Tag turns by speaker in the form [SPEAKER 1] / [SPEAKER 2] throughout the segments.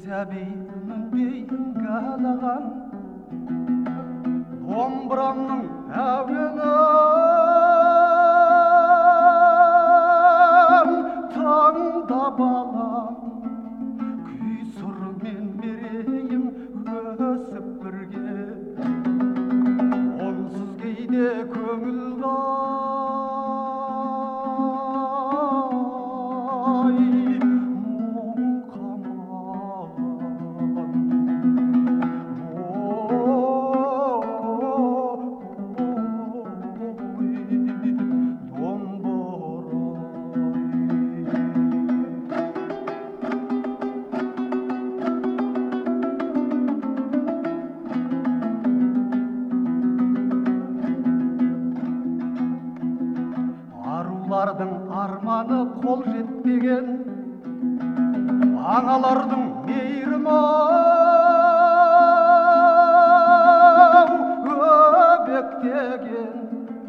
[SPEAKER 1] сәбиімін қалаған домбырамның әуенін таңдап алам күй сырмен мерейім өсіп бірге онсыз кейде көңіл арулардың арманы қол жетпеген аңалардың мейірім-ау өбектеген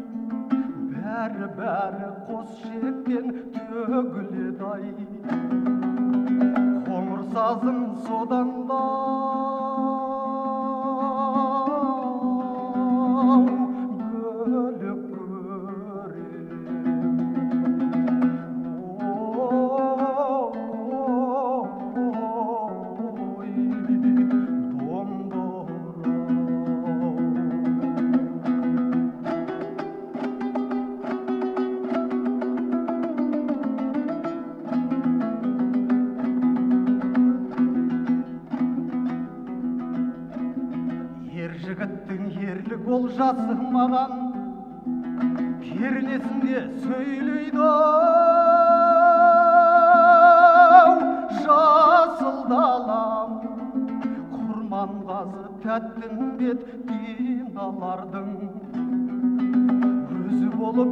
[SPEAKER 1] бәрі қос шектен төгіледі-ай қоңыр сазым содан бөлек жігіттің ерлік олжасы маған кернесінде сөйлейді-ау жасыл далам құрманғазы тәттімбет диналардың өзі болып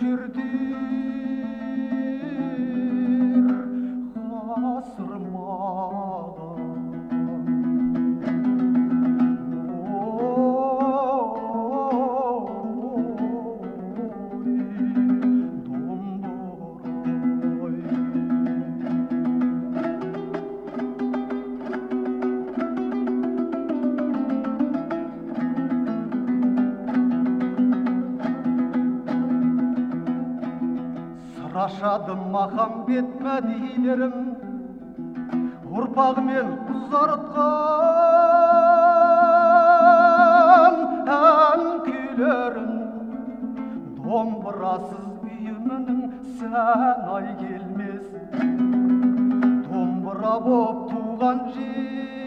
[SPEAKER 1] күйшертер ғасырмада ашады махамбет мәдилерім ұрпағымен ұзартқан ән күйлерін домбырасыз үйімінің сән ай келмес домбыра боп туған жер